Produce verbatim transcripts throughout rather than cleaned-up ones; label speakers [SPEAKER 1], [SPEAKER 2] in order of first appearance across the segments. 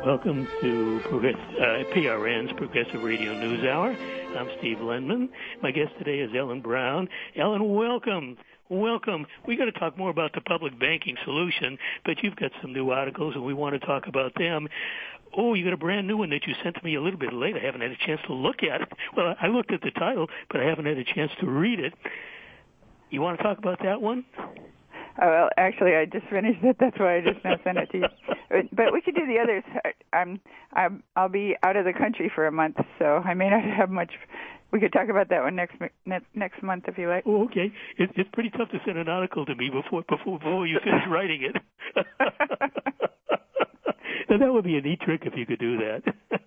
[SPEAKER 1] Welcome to Progress, uh, P R N's Progressive Radio News Hour. I'm Steve Lenman. My guest today is Ellen Brown. Ellen, welcome. Welcome. We're going to talk more about the public banking solution, but you've got some new articles, and we want to talk about them. Oh, you got a brand new one that you sent to me a little bit late. I haven't had a chance to look at it. Well, I looked at the title, but I haven't had a chance to read it. You want to talk about that one?
[SPEAKER 2] Oh, well, actually, I just finished it. That's why I just now sent it to you. But we could do the others. I'm, I'm, I'll be out of the country for a month, so I may not have much. We could talk about that one next next, next month if you like.
[SPEAKER 1] Oh, okay. It, it's pretty tough to send an article to me before before, before you finish writing it. Now, that would be a neat trick if you could do that.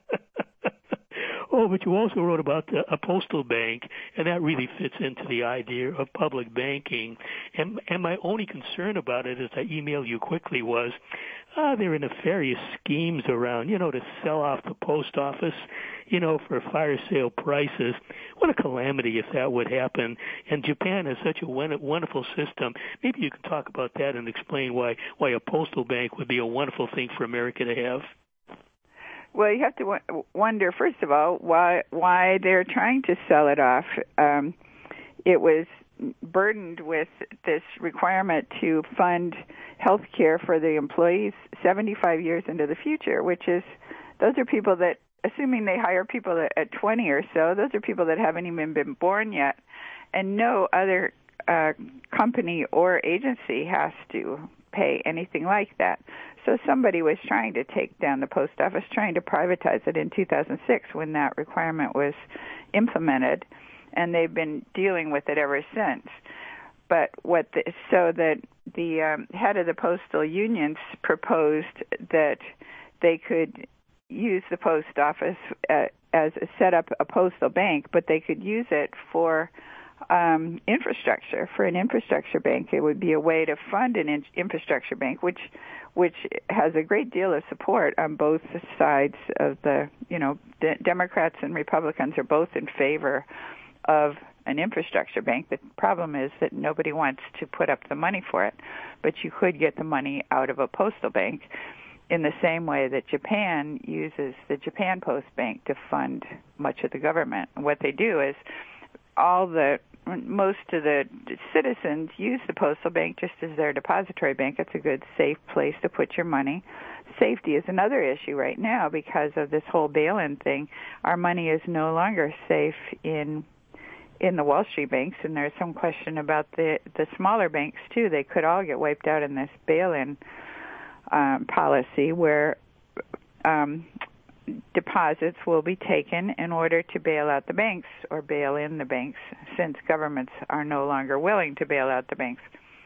[SPEAKER 1] Oh, but you also wrote about a postal bank, and that really fits into the idea of public banking. And, and my only concern about it, as I emailed you quickly, was ah, there are nefarious schemes around, you know, to sell off the post office, you know, for fire sale prices. What a calamity if that would happen. And Japan has such a wonderful system. Maybe you can talk about that and explain why, why a postal bank would be a wonderful thing for America to have.
[SPEAKER 2] Well, you have to wonder, first of all, why why they're trying to sell it off. Um, it was burdened with this requirement to fund health care for the employees seventy-five years into the future, which is, those are people that, assuming they hire people at, at twenty or so, those are people that haven't even been born yet, and no other uh, company or agency has to pay anything like that. So somebody was trying to take down the post office, trying to privatize it in two thousand six when that requirement was implemented, and they've been dealing with it ever since. But what the, so that the um, head of the postal unions proposed that they could use the post office uh, as a, set up a postal bank, but they could use it for um, infrastructure, for an infrastructure bank. It would be a way to fund an in- infrastructure bank, which which has a great deal of support on both sides of the, you know, de- Democrats and Republicans are both in favor of an infrastructure bank. The problem is that nobody wants to put up the money for it, but you could get the money out of a postal bank in the same way that Japan uses the Japan Post Bank to fund much of the government. And what they do is all the most of the citizens use the postal bank just as their depository bank. It's a good, safe place to put your money. Safety is another issue right now because of this whole bail-in thing. Our money is no longer safe in in the Wall Street banks, and there's some question about the, the smaller banks, too. They could all get wiped out in this bail-in um, policy where um, deposits will be taken in order to bail out the banks or bail in the banks, since governments are no longer willing to bail out the banks.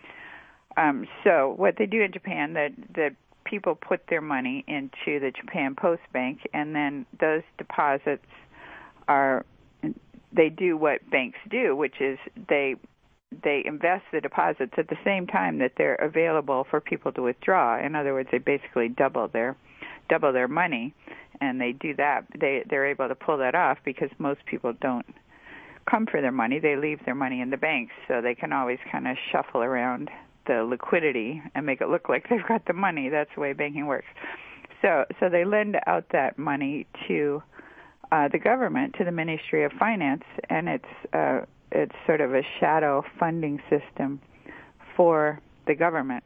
[SPEAKER 2] Um, so what they do in Japan, that that people put their money into the Japan Post Bank, and then those deposits are, they do what banks do, which is they they invest the deposits at the same time that they're available for people to withdraw. In other words, they basically double their double their money, and they do that. They they're able to pull that off because most people don't come for their money. They leave their money in the banks, so they can always kind of shuffle around the liquidity and make it look like they've got the money. That's the way banking works. So so they lend out that money to uh, the government, to the Ministry of Finance, and it's uh, it's sort of a shadow funding system for the government,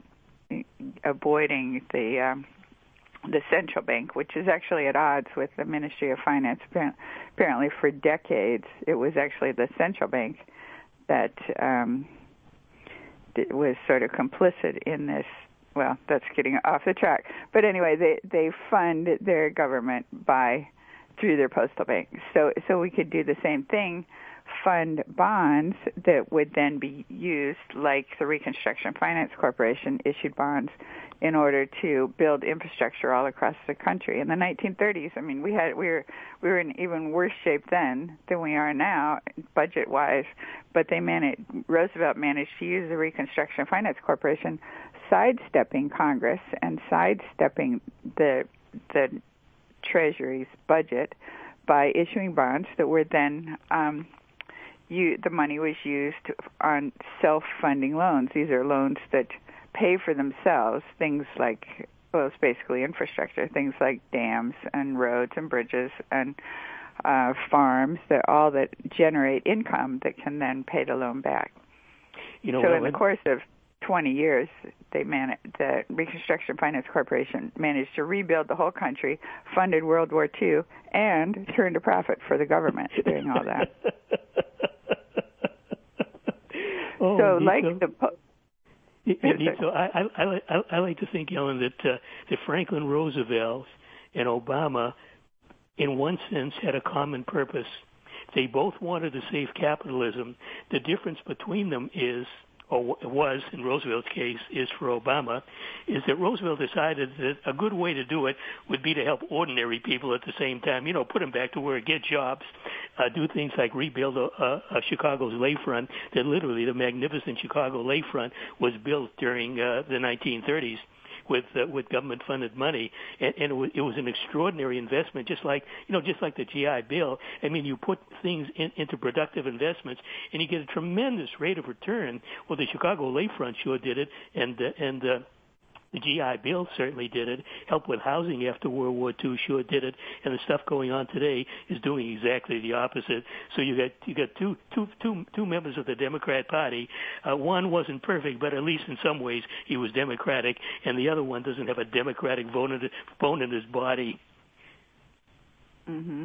[SPEAKER 2] avoiding the um, the central bank, which is actually at odds with the Ministry of Finance. Apparently, for decades, it was actually the central bank that um, was sort of complicit in this. Well, that's getting off the track. But anyway, they they fund their government by through their postal bank. So so we could do the same thing, fund bonds that would then be used, like the Reconstruction Finance Corporation issued bonds in order to build infrastructure all across the country. In the nineteen thirties, I mean, we had we were we were in even worse shape then than we are now, budget-wise. But they managed Roosevelt managed to use the Reconstruction Finance Corporation, sidestepping Congress and sidestepping the the Treasury's budget by issuing bonds that were then um, you, the money was used on self-funding loans. These are loans that pay for themselves, things like well, it's basically infrastructure, things like dams and roads and bridges and uh, farms, that all that generate income that can then pay the loan back.
[SPEAKER 1] You know,
[SPEAKER 2] so
[SPEAKER 1] well,
[SPEAKER 2] in the course of twenty years, they man- the Reconstruction Finance Corporation managed to rebuild the whole country, funded World War Two, and turned a profit for the government doing all that.
[SPEAKER 1] oh,
[SPEAKER 2] so, like
[SPEAKER 1] so.
[SPEAKER 2] the... Po-
[SPEAKER 1] Indeed, so I, I, I, I like to think, Ellen, that, uh, that Franklin Roosevelt and Obama, in one sense, had a common purpose. They both wanted to save capitalism. The difference between them is, or was in Roosevelt's case, is for Obama, is that Roosevelt decided that a good way to do it would be to help ordinary people at the same time, you know, put them back to work, get jobs, uh, do things like rebuild a, a, a Chicago's lakefront, that literally the magnificent Chicago lakefront was built during uh, the nineteen thirties. With uh, with government-funded money, and, and it, was, it was an extraordinary investment. Just like you know, just like the G I Bill. I mean, you put things in, into productive investments, and you get a tremendous rate of return. Well, the Chicago Lakefront sure did it, and uh, and uh, the G I Bill certainly did it. Help with housing after World War Two sure did it, and the stuff going on today is doing exactly the opposite. So you got you got two two two two members of the Democrat Party. Uh, one wasn't perfect, but at least in some ways he was Democratic, and the other one doesn't have a Democratic bone in, bone in his body.
[SPEAKER 2] Mm-hmm.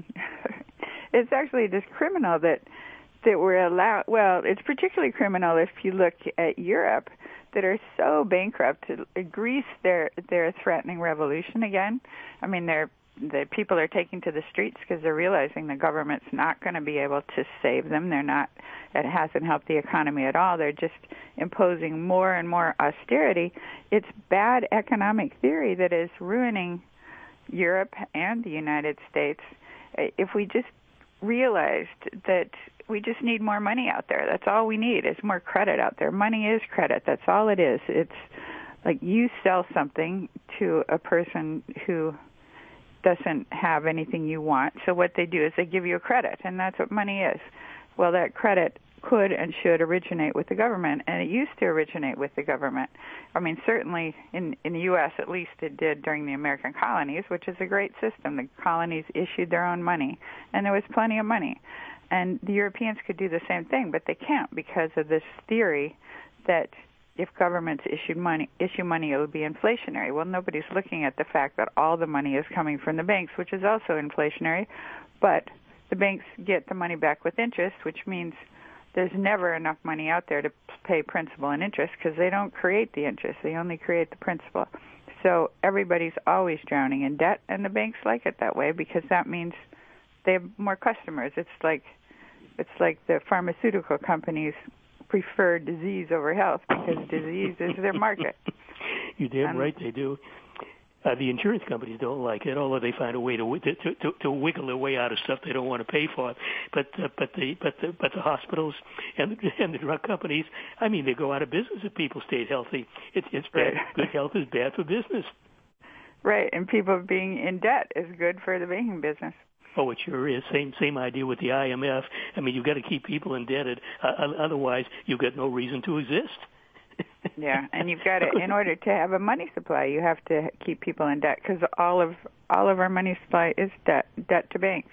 [SPEAKER 2] It's actually just criminal that that we're allowed. Well, it's particularly criminal if you look at Europe, that are so bankrupt. Greece, they're they're threatening revolution again. I mean, they're the people are taking to the streets because they're realizing the government's not going to be able to save them. They're not. It hasn't helped the economy at all. They're just imposing more and more austerity. It's bad economic theory that is ruining Europe and the United States. If we just realized that we just need more money out there. That's all we need is more credit out there. Money is credit. That's all it is. It's like you sell something to a person who doesn't have anything you want. So what they do is they give you a credit, and that's what money is. Well, that credit could and should originate with the government, and it used to originate with the government. I mean, certainly in, in the U S at least it did during the American colonies, which is a great system. The colonies issued their own money, and there was plenty of money. And the Europeans could do the same thing, but they can't because of this theory that if governments issued money, issue money, it would be inflationary. Well, nobody's looking at the fact that all the money is coming from the banks, which is also inflationary, but the banks get the money back with interest, which means there's never enough money out there to pay principal and interest because they don't create the interest. They only create the principal. So everybody's always drowning in debt, and the banks like it that way because that means they have more customers. It's like it's like the pharmaceutical companies prefer disease over health because disease is their market.
[SPEAKER 1] You're damn
[SPEAKER 2] um,
[SPEAKER 1] right they do. Uh, the insurance companies don't like it, although they find a way to to, to, to wiggle their way out of stuff they don't want to pay for. But uh, but the but the but the hospitals and and the drug companies, I mean, they go out of business if people stay healthy. It's it's bad.
[SPEAKER 2] Right.
[SPEAKER 1] Good health is bad for business.
[SPEAKER 2] Right, and people being in debt is good for the banking business.
[SPEAKER 1] Oh, it sure is. Same same idea with the I M F. I mean, you've got to keep people indebted. Uh, otherwise, you've got no reason to exist.
[SPEAKER 2] Yeah, and you've got to, in order to have a money supply, you have to keep people in debt because all of all of our money supply is debt, debt to banks.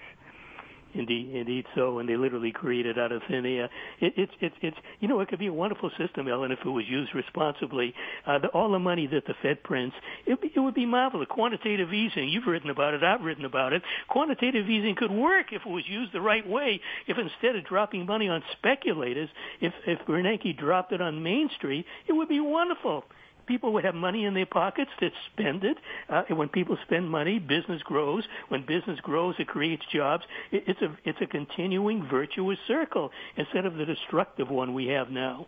[SPEAKER 1] Indeed, indeed so, and they literally create it out of thin air. It, it's, it's, it's, you know, it could be a wonderful system, Ellen, if it was used responsibly. Uh, the, all the money that the Fed prints, it, it would be marvelous. Quantitative easing, you've written about it, I've written about it. Quantitative easing could work if it was used the right way. If instead of dropping money on speculators, if, if Bernanke dropped it on Main Street, it would be wonderful. People would have money in their pockets that spend it. Uh, and when people spend money, business grows. When business grows, it creates jobs. It, it's a it's a continuing virtuous circle instead of the destructive one we have now.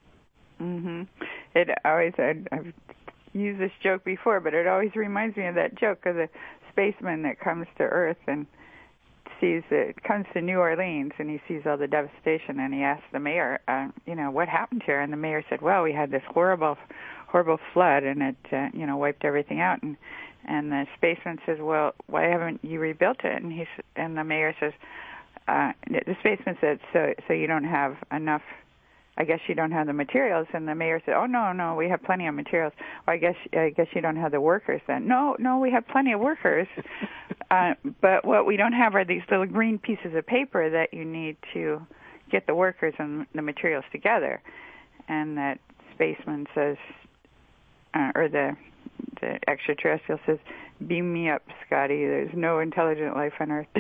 [SPEAKER 2] Mm-hmm. It always I've, I've used this joke before, but it always reminds me of that joke of the spaceman that comes to Earth and sees it comes to New Orleans and he sees all the devastation and he asks the mayor, uh, you know, what happened here? And the mayor said, well, we had this horrible. horrible flood, and it, uh, you know, wiped everything out. And and the spaceman says, well, why haven't you rebuilt it? And he's and the mayor says, uh, the spaceman said, so so you don't have enough I guess you don't have the materials. And the mayor said, oh, no, no, we have plenty of materials. Well, I guess I guess you don't have the workers then. No, no, we have plenty of workers. uh, but what we don't have are these little green pieces of paper that you need to get the workers and the materials together. And that spaceman says, uh, or the the extraterrestrial says, beam me up, Scotty. There's no intelligent life on Earth.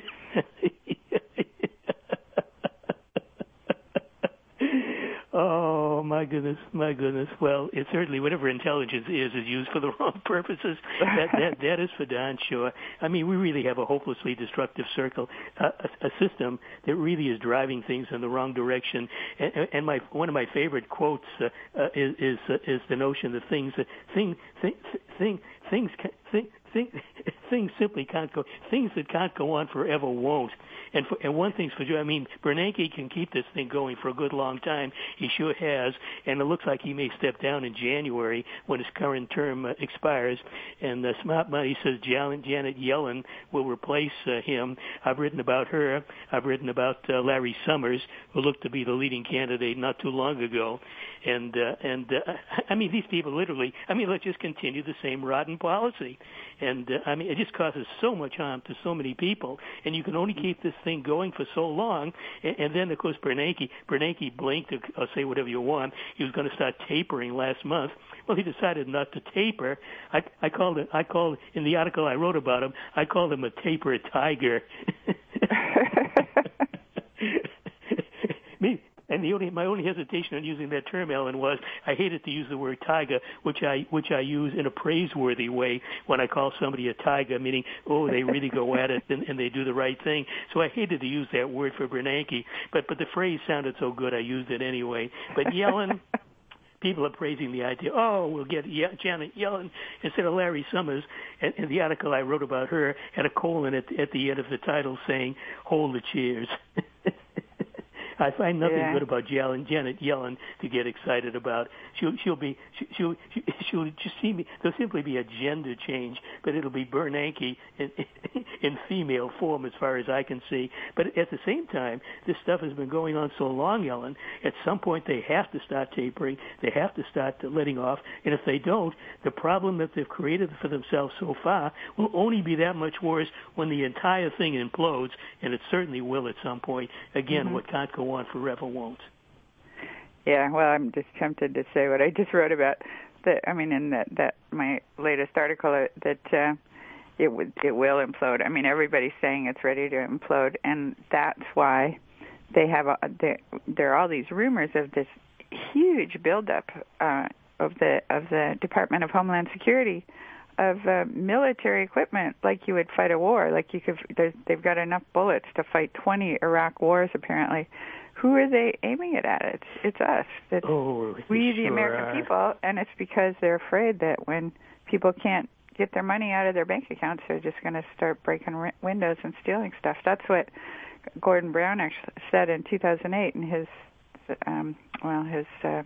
[SPEAKER 1] Oh, my goodness, my goodness. Well, it certainly, whatever intelligence is, is used for the wrong purposes. That that, that is for darn sure. I mean, we really have a hopelessly destructive circle, uh, a, a system that really is driving things in the wrong direction. And, and my one of my favorite quotes uh, uh, is is, uh, is the notion that things, uh, thing, thing, thing, things, thing, thing, things simply can't go. Things that can't go on forever won't. And, for, and one thing's for sure, I mean, Bernanke can keep this thing going for a good long time. He sure has. And it looks like he may step down in January when his current term uh, expires. And uh, Smart Money says Janet, Janet Yellen will replace uh, him. I've written about her. I've written about uh, Larry Summers, who looked to be the leading candidate not too long ago. And, uh, and uh, I mean, these people literally, I mean, let's just continue the same rotten policy. And, uh, I mean, it just causes so much harm to so many people. And you can only keep this thing going for so long. And, and then, of course, Bernanke, Bernanke blinked, or say whatever you want. He was going to start tapering last month. Well, he decided not to taper. I, I called it, I called, in the article I wrote about him, I called him a taper tiger. Me. And the only, my only hesitation on using that term, Ellen, was I hated to use the word tiger, which I which I use in a praiseworthy way when I call somebody a tiger, meaning, oh, they really go at it and, and they do the right thing. So I hated to use that word for Bernanke, but but the phrase sounded so good I used it anyway. But Yellen, people are praising the idea, oh, we'll get Ye- Janet Yellen instead of Larry Summers. And, and the article I wrote about her had a colon at, at the end of the title saying, hold the cheers. I find nothing
[SPEAKER 2] yeah.
[SPEAKER 1] good about Janet, Janet Yellen to get excited about. She'll, she'll be, she'll, she'll, she'll just see me. There'll simply be a gender change, but it'll be Bernanke in, in female form, as far as I can see. But at the same time, this stuff has been going on so long, Ellen. At some point, they have to start tapering. They have to start letting off. And if they don't, the problem that they've created for themselves so far will only be that much worse when the entire thing implodes, and it certainly will at some point. Again, mm-hmm. what can't go on forever won't.
[SPEAKER 2] Yeah, well, I'm just tempted to say what I just wrote about. That I mean, in that, that my latest article, that uh, it would it will implode. I mean, everybody's saying it's ready to implode, and that's why they have a, they, there are all these rumors of this huge buildup uh, of the of the Department of Homeland Security of uh, military equipment, like you would fight a war. Like you could, they've got enough bullets to fight twenty Iraq wars, apparently. Who are they aiming it at? It's it's us. It's
[SPEAKER 1] oh,
[SPEAKER 2] we,
[SPEAKER 1] sure
[SPEAKER 2] the American
[SPEAKER 1] are.
[SPEAKER 2] people, and it's because they're afraid that when people can't get their money out of their bank accounts, they're just going to start breaking r- windows and stealing stuff. That's what Gordon Brown actually said in two thousand eight in his, um, well, his uh,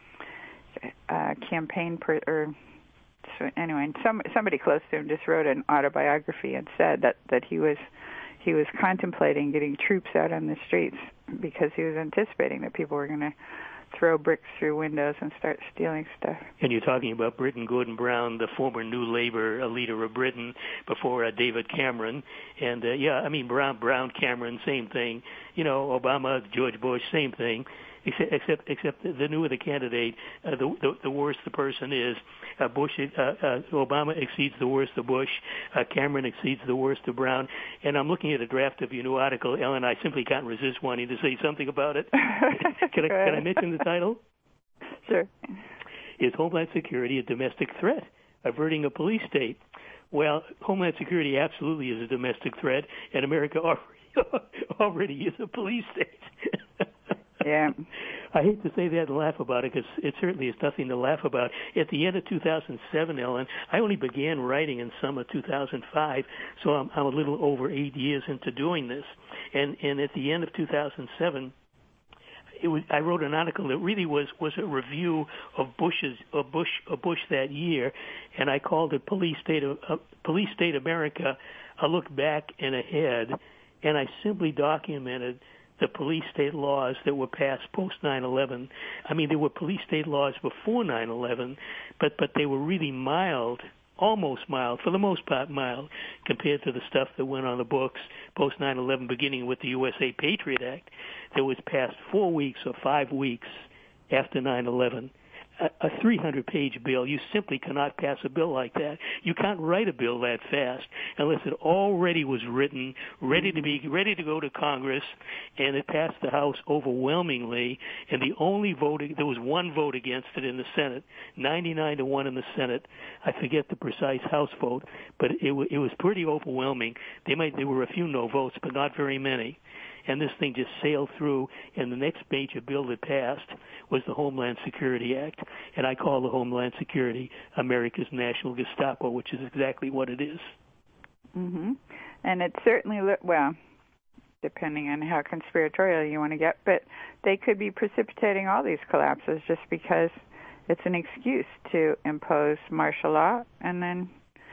[SPEAKER 2] uh, campaign per, or. So anyway, some somebody close to him just wrote an autobiography and said that, that he was he was contemplating getting troops out on the streets because he was anticipating that people were going to throw bricks through windows and start stealing stuff.
[SPEAKER 1] And you're talking about Britain Gordon Brown, the former New Labour leader of Britain before uh, David Cameron. And, uh, yeah, I mean, Brown, Brown, Cameron, same thing. You know, Obama, George Bush, same thing. Except, except, except the newer the candidate, uh, the, the the worse the person is. Uh, Bush, uh, uh, Obama exceeds the worst of Bush. Uh, Cameron exceeds the worst of Brown. And I'm looking at a draft of your new article, Ellen. I simply can't resist wanting to say something about it. can I can I mention the title?
[SPEAKER 2] Sure.
[SPEAKER 1] Is Homeland Security a domestic threat? Averting a police state. Well, Homeland Security absolutely is a domestic threat, and America already already is a police state.
[SPEAKER 2] Yeah.
[SPEAKER 1] I hate to say that and laugh about it because it certainly is nothing to laugh about. At the end of two thousand seven, Ellen, I only began writing in summer two thousand five, so I'm, I'm a little over eight years into doing this. And, and at the end of two thousand seven, it was, I wrote an article that really was, was a review of Bush's of Bush of Bush that year, and I called it Police State of uh, Police State America: A Look Back and Ahead, and I simply documented the police state laws that were passed post nine eleven. I mean, there were police state laws before nine eleven, but but they were really mild, almost mild, for the most part mild, compared to the stuff that went on the books post nine eleven, beginning with the U S A Patriot Act that was passed four weeks or five weeks after nine eleven. A three hundred page bill, you simply cannot pass a bill like that. You can't write a bill that fast unless it already was written, ready to be ready to go to Congress, and it passed the House overwhelmingly. And the only vote, there was one vote against it in the Senate, ninety-nine to one in the Senate. I forget the precise House vote, but it it was pretty overwhelming. They might there were a few no votes, but not very many. And this thing just sailed through, and the next major bill that passed was the Homeland Security Act, and I call the Homeland Security America's National Gestapo, which is exactly what it is.
[SPEAKER 2] Mm-hmm. And it certainly, well, depending on how conspiratorial you want to get, but they could be precipitating all these collapses just because it's an excuse to impose martial law, and then,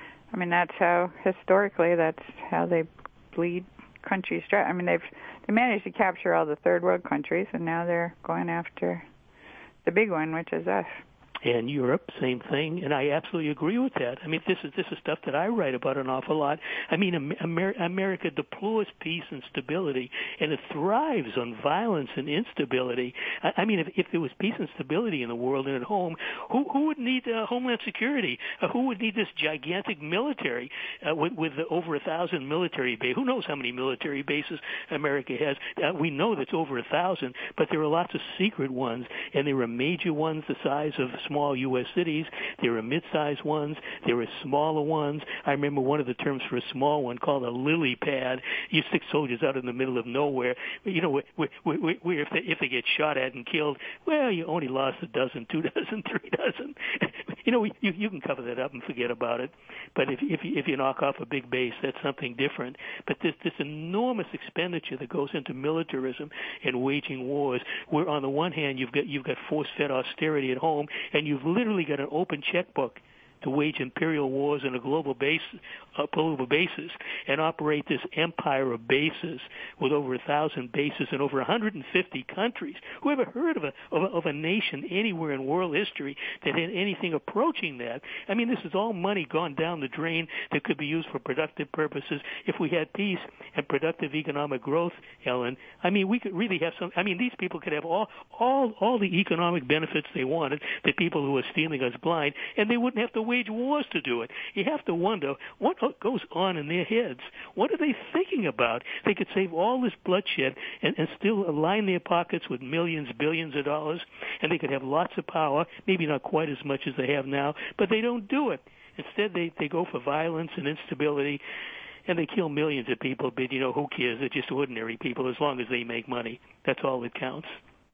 [SPEAKER 2] I mean, that's how, historically, that's how they bleed countries dry. I mean, they've they managed to capture all the third world countries, and now they're going after the big one, which is us.
[SPEAKER 1] And Europe, same thing, and I absolutely agree with that. I mean, this is this is stuff that I write about an awful lot. I mean, Amer- America deplores peace and stability, and it thrives on violence and instability. I, I mean, if, if there was peace and stability in the world and at home, who who would need uh, Homeland Security? Uh, who would need this gigantic military uh, with, with over a thousand military bases? Who knows how many military bases America has? Uh, we know that's over a thousand, but there are lots of secret ones, and there are major ones the size of small U S cities. There are mid-sized ones. There are smaller ones. I remember one of the terms for a small one called a lily pad. You stick soldiers out in the middle of nowhere. You know, where, where, where, where if, they, if they get shot at and killed, well, you only lost a dozen, two dozen, three dozen. You know, you, you can cover that up and forget about it. But if, if, you, if you knock off a big base, that's something different. But this, this enormous expenditure that goes into militarism and waging wars, where on the one hand you've got you've got force-fed austerity at home, and you've literally got an open checkbook to wage imperial wars on a global base, a global basis, and operate this empire of bases with over a thousand bases in over one hundred fifty countries. Who ever heard of a, of a of a nation anywhere in world history that had anything approaching that? I mean, this is all money gone down the drain that could be used for productive purposes. If we had peace and productive economic growth, Ellen, I mean, we could really have some. I mean, these people could have all all all the economic benefits they wanted. The people who are stealing us blind, and they wouldn't have to wage wars to do it. You have to wonder what goes on in their heads. What are they thinking about? They could save all this bloodshed and, and still line their pockets with millions, billions of dollars, and they could have lots of power, maybe not quite as much as they have now, but they don't do it. Instead, they, they go for violence and instability, and they kill millions of people, but, you know, who cares? They're just ordinary people as long as they make money. That's all that counts.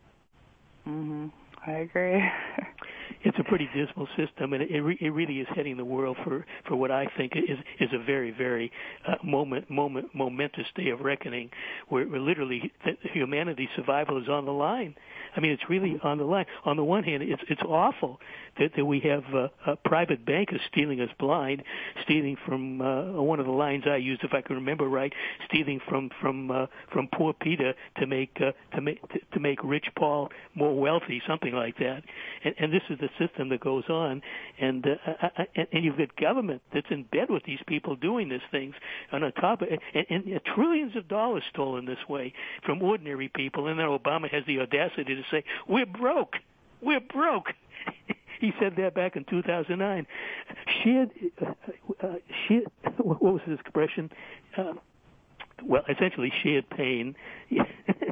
[SPEAKER 2] Mm-hmm. I agree.
[SPEAKER 1] It's a pretty dismal system, and it, re- it really is heading the world for, for what I think is is a very, very uh, moment, moment, momentous day of reckoning, where, where literally humanity's survival is on the line. I mean, it's really on the line. On the one hand, it's it's awful that, that we have uh, uh, private bankers stealing us blind, stealing from uh, one of the lines I used, if I can remember right, stealing from from uh, from poor Peter to make uh, to make to, to make rich Paul more wealthy, something like that. And, and this is the system that goes on, and uh, and, and you've got government that's in bed with these people doing these things, and on top of it, and, and, and trillions of dollars stolen this way from ordinary people, and then Obama has the audacity to say, we're broke, we're broke. He said that back in two thousand nine. Shared, uh, uh, shared, what was his expression? Uh, well, essentially shared pain.
[SPEAKER 2] Yeah.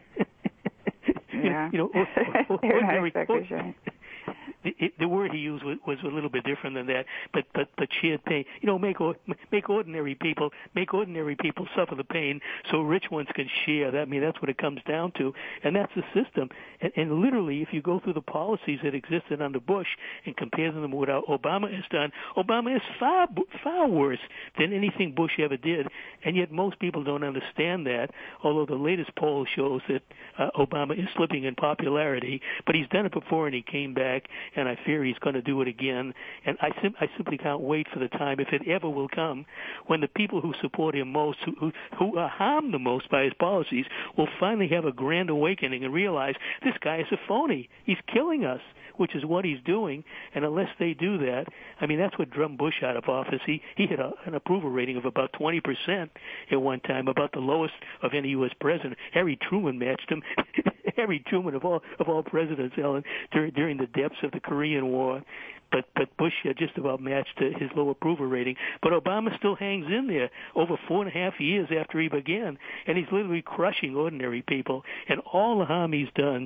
[SPEAKER 1] You know, ordinary,
[SPEAKER 2] ordinary
[SPEAKER 1] the, the word he used was, was a little bit different than that, but but but shared pain. You know, make make ordinary people make ordinary people suffer the pain, so rich ones can share. That I mean, that's what it comes down to, and that's the system. And, and literally, if you go through the policies that existed under Bush and compare them with what Obama has done, Obama is far far worse than anything Bush ever did. And yet, most people don't understand that. Although the latest poll shows that uh, Obama is slipping in popularity, but he's done it before, and he came back. and I fear he's going to do it again. And I, sim- I simply can't wait for the time, if it ever will come, when the people who support him most, who, who, who are harmed the most by his policies, will finally have a grand awakening and realize this guy is a phony. He's killing us, which is what he's doing. And unless they do that, I mean, that's what drummed Bush out of office. He, he had a, an approval rating of about twenty percent at one time, about the lowest of any U S president. Harry Truman matched him. Harry Truman of all of all presidents, Ellen, during, during the depths of the Korean War. But but Bush uh, just about matched uh, his low approval rating. But Obama still hangs in there over four and a half years after he began, and he's literally crushing ordinary people. And all the harm he's done,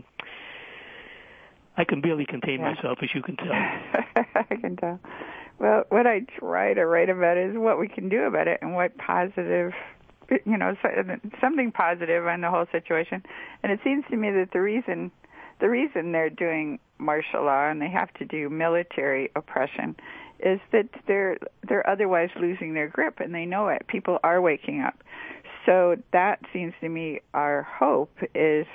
[SPEAKER 1] I can barely contain yeah. myself, as you can tell.
[SPEAKER 2] I can tell. Well, what I try to write about is what we can do about it and what positive, you know, something positive on the whole situation. And it seems to me that the reason the reason they're doing martial law and they have to do military oppression is that they're they're otherwise losing their grip, and they know it. People are waking up. So that seems to me our hope is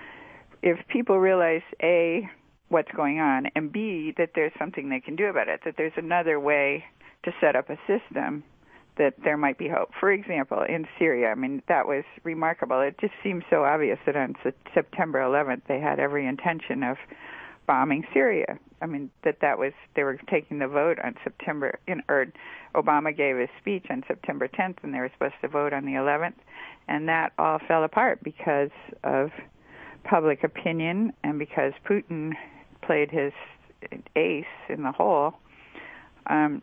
[SPEAKER 2] if people realize, A, what's going on, and B, that there's something they can do about it, that there's another way to set up a system, that there might be hope. For example, in Syria, I mean, that was remarkable. It just seems so obvious that on September eleventh they had every intention of bombing Syria. I mean, that that was, they were taking the vote on September, in, or Obama gave his speech on September tenth, and they were supposed to vote on the eleventh, and that all fell apart because of public opinion and because Putin played his ace in the hole. Um,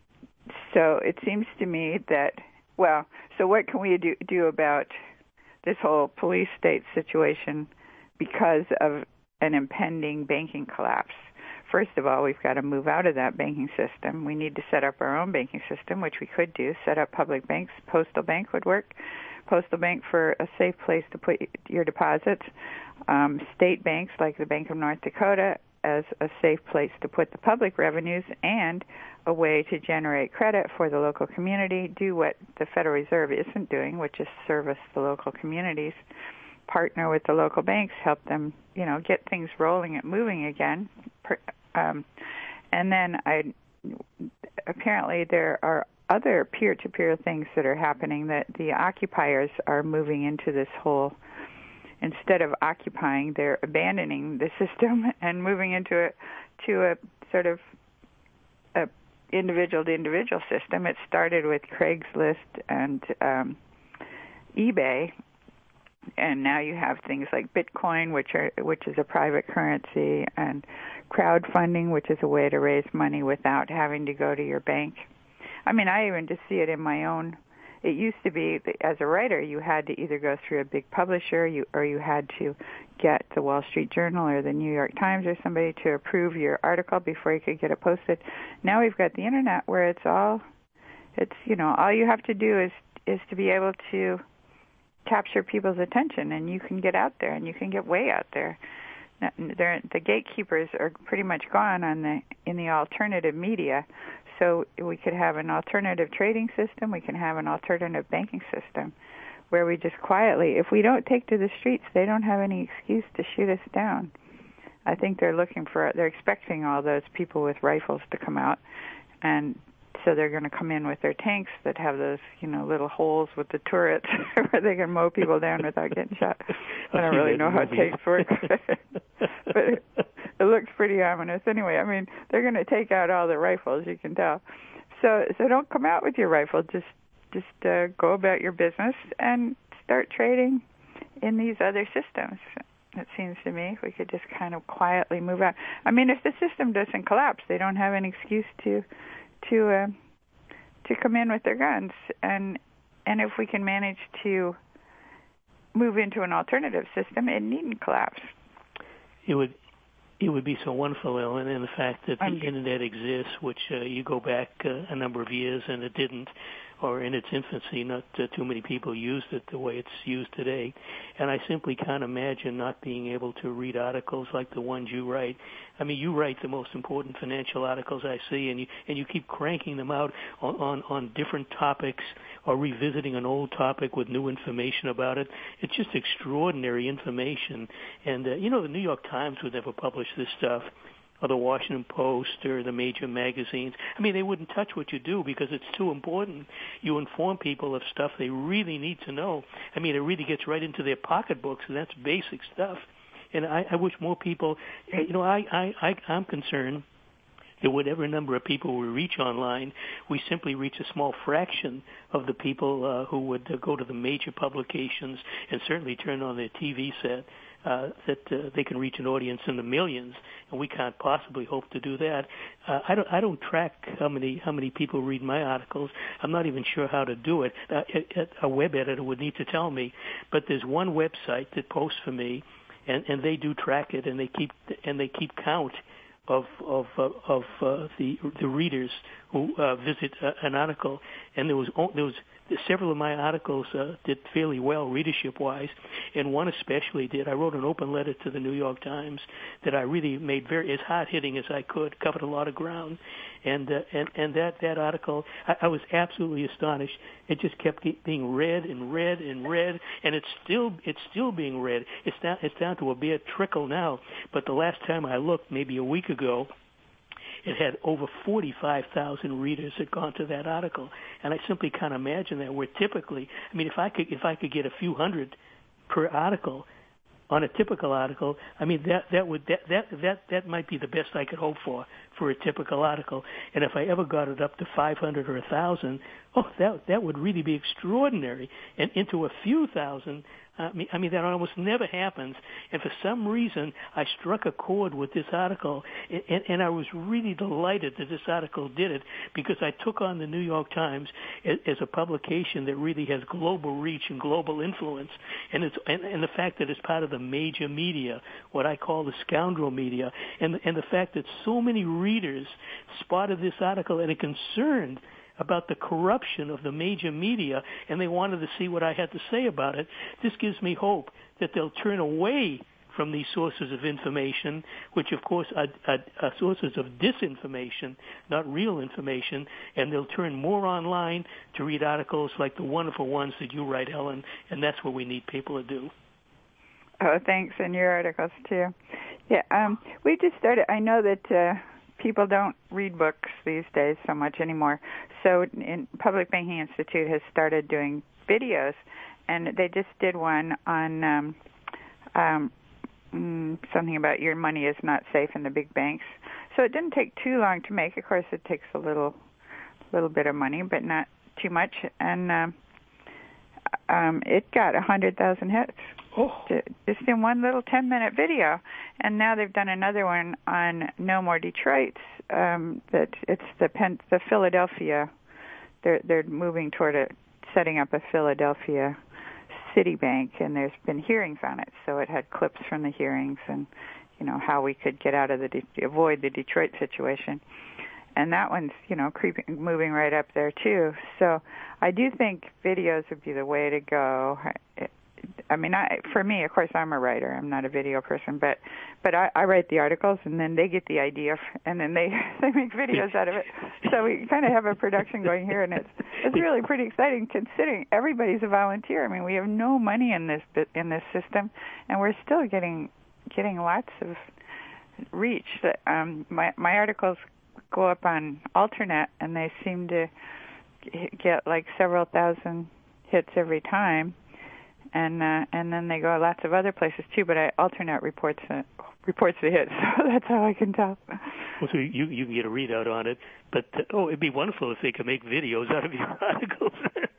[SPEAKER 2] so it seems to me that, well, so what can we do, do about this whole police state situation because of an impending banking collapse? First of all, we've got to move out of that banking system. We need to set up our own banking system, which we could do, set up public banks. Postal Bank would work. Postal Bank for a safe place to put your deposits. Um, state banks like the Bank of North Dakota as a safe place to put the public revenues and a way to generate credit for the local community, do what the Federal Reserve isn't doing, which is service the local communities, partner with the local banks, help them, you know, get things rolling and moving again. Um, and then I, apparently there are other peer-to-peer things that are happening, that the occupiers are moving into this whole, instead of occupying, they're abandoning the system and moving into a, to a sort of a individual-to-individual system. It started with Craigslist and um, eBay, and now you have things like Bitcoin, which are which is a private currency, and crowdfunding, which is a way to raise money without having to go to your bank. I mean, I even just see it in my own. It used to be, as a writer, you had to either go through a big publisher, you, or you had to get the Wall Street Journal or the New York Times or somebody to approve your article before you could get it posted. Now we've got the internet, where it's all, it's you know, all you have to do is is to be able to capture people's attention, and you can get out there, and you can get way out there. They're, the gatekeepers are pretty much gone on the in the alternative media. So we could have an alternative trading system. We can have an alternative banking system where we just quietly, if we don't take to the streets, they don't have any excuse to shoot us down. I think they're looking for, they're expecting all those people with rifles to come out, and so they're going to come in with their tanks that have those, you know, little holes with the turrets where they can mow people down without getting shot. I don't really know how tanks work, but it, it looks pretty ominous. Anyway, I mean, they're going to take out all the rifles, you can tell. So, so don't come out with your rifle. Just, just uh, go about your business and start trading in these other systems. It seems to me if we could just kind of quietly move out. I mean, if the system doesn't collapse, they don't have an excuse to. to uh, to come in with their guns, and and if we can manage to move into an alternative system, it needn't collapse.
[SPEAKER 1] It would it would be so wonderful, Ellen, and the fact that the
[SPEAKER 2] um,
[SPEAKER 1] internet exists, which uh, you go back uh, a number of years and it didn't, or in its infancy, not uh, too many people used it the way it's used today. And I simply can't imagine not being able to read articles like the ones you write. I mean, you write the most important financial articles I see, and you and you keep cranking them out on, on, on different topics or revisiting an old topic with new information about it. It's just extraordinary information. And, uh, you know, the New York Times would never publish this stuff. or the Washington Post or the major magazines. I mean, they wouldn't touch what you do because it's too important. You inform people of stuff they really need to know. I mean, it really gets right into their pocketbooks, and that's basic stuff. And I, I wish more people, you know, I, I, I, I'm concerned that whatever number of people we reach online, we simply reach a small fraction of the people uh, who would uh, go to the major publications and certainly turn on their T V set. Uh, that uh, they can reach an audience in the millions, and we can't possibly hope to do that. Uh, I don't. I don't track how many how many people read my articles. I'm not even sure how to do it. Uh, a web editor would need to tell me. But there's one website that posts for me, and, and they do track it, and they keep and they keep count of of uh, of uh, the the readers who uh, visit uh, an article. And there was there was. Several of my articles uh, did fairly well readership-wise, and one especially did. I wrote an open letter to the New York Times that I really made very as hard-hitting as I could, covered a lot of ground, and uh, and and that that article, I, I was absolutely astonished. It just kept being read and read and read, and it's still it's still being read. It's down it's down to a bare trickle now, but the last time I looked, maybe a week ago, it had over forty-five thousand readers had gone to that article, and I simply can't imagine that. Where typically, I mean, if I could if I could get a few hundred per article on a typical article, I mean that that would that that that that might be the best I could hope for for a typical article. And if I ever got it up to five hundred or a thousand, oh, that that would really be extraordinary. And into a few thousand. I mean, I mean, that almost never happens. And for some reason, I struck a chord with this article, and, and I was really delighted that this article did it, because I took on the New York Times as, as a publication that really has global reach and global influence, and it's and, and the fact that it's part of the major media, what I call the scoundrel media, and and the fact that so many readers spotted this article and are concerned about the corruption of the major media, and they wanted to see what I had to say about it. This gives me hope that they'll turn away from these sources of information, which of course are, are, are sources of disinformation, not real information, and they'll turn more online to read articles like the wonderful ones that you write, Ellen, and that's what we need people to do.
[SPEAKER 2] Oh, thanks, and your articles too. Yeah, um, we just started, I know that uh, people don't read books these days so much anymore. So in Public Banking Institute has started doing videos, and they just did one on um, um, mm, something about your money is not safe in the big banks. So it didn't take too long to make. Of course, it takes a little little bit of money, but not too much. And um, um, it got one hundred thousand hits. Oh. Just in one little ten-minute video. And now they've done another one on No More Detroits. Um, that it's the Penn, the Philadelphia. They're they're moving toward a, setting up a Philadelphia city bank, and there's been hearings on it. So it had clips from the hearings and, you know, how we could get out of the avoid the Detroit situation. And that one's, you know, creeping, moving right up there too. So I do think videos would be the way to go. It, I mean, I, for me, of course, I'm a writer. I'm not a video person, but but I, I write the articles, and then they get the idea, and then they they make videos out of it. So we kind of have a production going here, and it's it's really pretty exciting considering everybody's a volunteer. I mean, we have no money in this in this system, and we're still getting getting lots of reach. Um, my my articles go up on Alternet, and they seem to get like several thousand hits every time. And uh, and then they go lots of other places too, but I, Alternet reports uh, reports the hits, so that's how I can tell.
[SPEAKER 1] Well, so you you can get a readout on it, but uh, oh, it'd be wonderful if they could make videos out of your articles.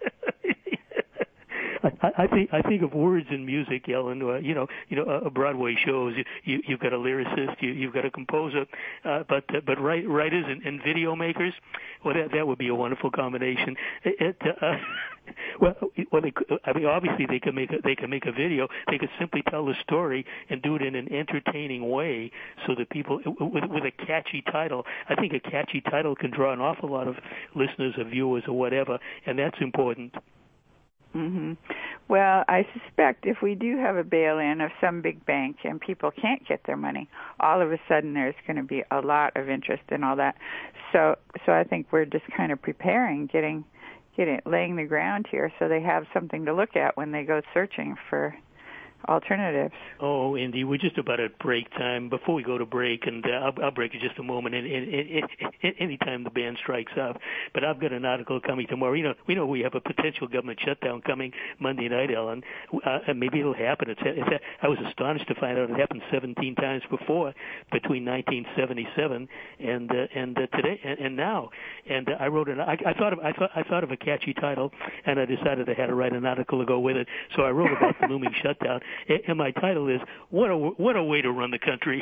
[SPEAKER 1] I, I think I think of words and music, Ellen. Uh, you know, you know, uh, Broadway shows. You, you you've got a lyricist, you you've got a composer, uh, but uh, but write, writers and, and video makers. Well, that that would be a wonderful combination. It, it, uh, well, well, they, I mean, obviously they can make a, they can make a video. They could simply tell the story and do it in an entertaining way, so that people with with a catchy title. I think a catchy title can draw an awful lot of listeners or viewers or whatever, and that's important.
[SPEAKER 2] Mm-hmm. Well, I suspect if we do have a bail-in of some big bank and people can't get their money, all of a sudden there's going to be a lot of interest in all that. So, so I think we're just kind of preparing, getting, getting, laying the ground here, so they have something to look at when they go searching for alternatives.
[SPEAKER 1] Oh, Indy, we're just about at break time. Before we go to break, and uh, I'll, I'll break in just a moment, and, and, and, and anytime the band strikes up. But I've got an article coming tomorrow. You know, we know we have a potential government shutdown coming Monday night, Ellen. Uh, and maybe it'll happen. It's, it's, I was astonished to find out it happened seventeen times before, between nineteen seventy-seven and uh, and uh, today and, and now. And uh, I wrote an. I, I thought of I thought I thought of a catchy title, and I decided I had to write an article to go with it. So I wrote about the looming shutdown. And my title is "What a What a Way to Run the Country."